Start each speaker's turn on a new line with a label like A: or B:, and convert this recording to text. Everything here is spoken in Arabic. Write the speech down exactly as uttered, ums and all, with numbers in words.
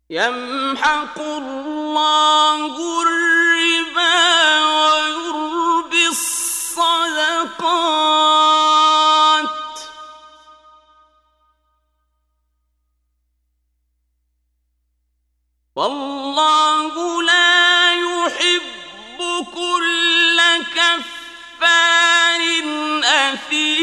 A: يمحق الله الربا ويربي الصدقات والله لا يحب كل كفار أثيم.